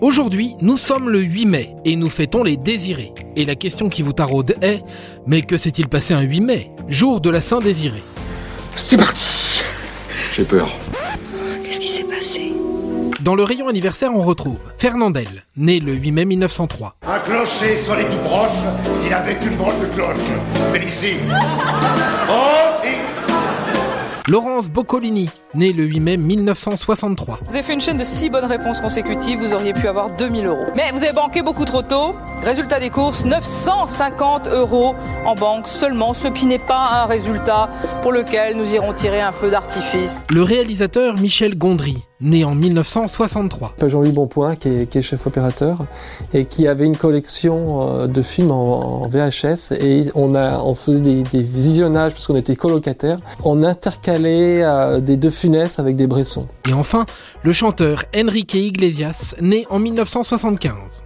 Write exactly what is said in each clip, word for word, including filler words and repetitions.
Aujourd'hui, nous sommes le huit mai et nous fêtons les Désirés. Et la question qui vous taraude est, mais que s'est-il passé un huit mai, jour de la Saint-Désiré? C'est parti. J'ai peur. Qu'est-ce qui s'est passé? Dans le rayon anniversaire, on retrouve Fernandel, né le huit mai mille neuf cent trois. Un clocher sur les tout proches, il avait une drôle de cloche. Félicie. Oh si. Laurence Boccolini, né le huit mai mille neuf cent soixante-trois. Vous avez fait une chaîne de six bonnes réponses consécutives, vous auriez pu avoir deux mille euros. Mais vous avez banqué beaucoup trop tôt. Résultat des courses, neuf cent cinquante euros en banque seulement, ce qui n'est pas un résultat pour lequel nous irons tirer un feu d'artifice. Le réalisateur Michel Gondry, né en mille neuf cent soixante-trois. Jean-Louis Bonpoint, qui est, qui est chef opérateur, et qui avait une collection de films en, en V H S, et on, a, on faisait des, des visionnages, parce qu'on était colocataires, on intercalait euh, des De Funès avec des Bresson. Et enfin, le chanteur Enrique Iglesias, né en mille neuf cent soixante-quinze.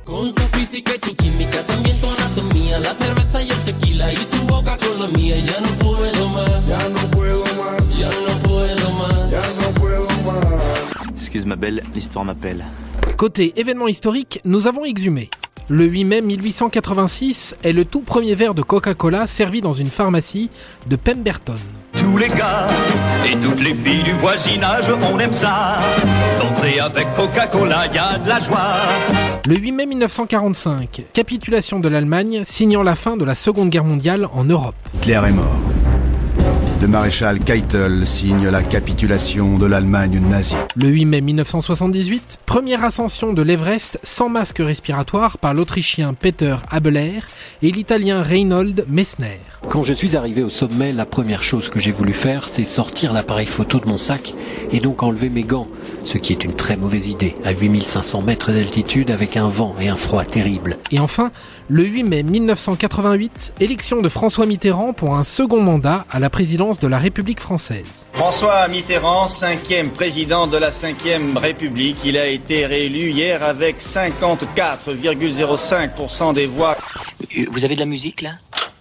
Excuse ma belle, l'histoire m'appelle. Côté événement historique, nous avons exhumé. Le huit mai mille huit cent quatre-vingt-six est le tout premier verre de Coca-Cola servi dans une pharmacie de Pemberton. Tous les gars et toutes les filles du voisinage, on aime ça. Danser avec Coca-Cola, y a de la joie. Le huit mai mille neuf cent quarante-cinq, capitulation de l'Allemagne signant la fin de la Seconde Guerre mondiale en Europe. Hitler est mort. Le maréchal Keitel signe la capitulation de l'Allemagne nazie. Le huit mai mille neuf cent soixante-dix-huit, première ascension de l'Everest sans masque respiratoire par l'Autrichien Peter Habeler et l'Italien Reinhold Messner. Quand je suis arrivé au sommet, la première chose que j'ai voulu faire, c'est sortir l'appareil photo de mon sac et donc enlever mes gants, ce qui est une très mauvaise idée, à huit mille cinq cents mètres d'altitude avec un vent et un froid terrible. Et enfin, le huit mai mille neuf cent quatre-vingt-huit, élection de François Mitterrand pour un second mandat à la présidence de la République française. François Mitterrand, cinquième président de la cinquième République, il a été réélu hier avec cinquante-quatre virgule zéro cinq pour cent des voix. Vous avez de la musique là ?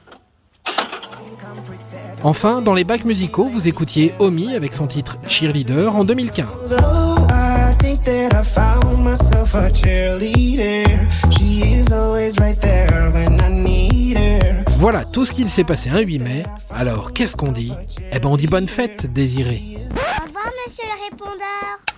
Enfin, dans les bacs musicaux, vous écoutiez Omi avec son titre Cheerleader en deux mille quinze. Voilà tout ce qu'il s'est passé un huit mai. Alors, qu'est-ce qu'on dit ? Eh ben, on dit bonne fête, Désiré. Au revoir, monsieur le répondeur.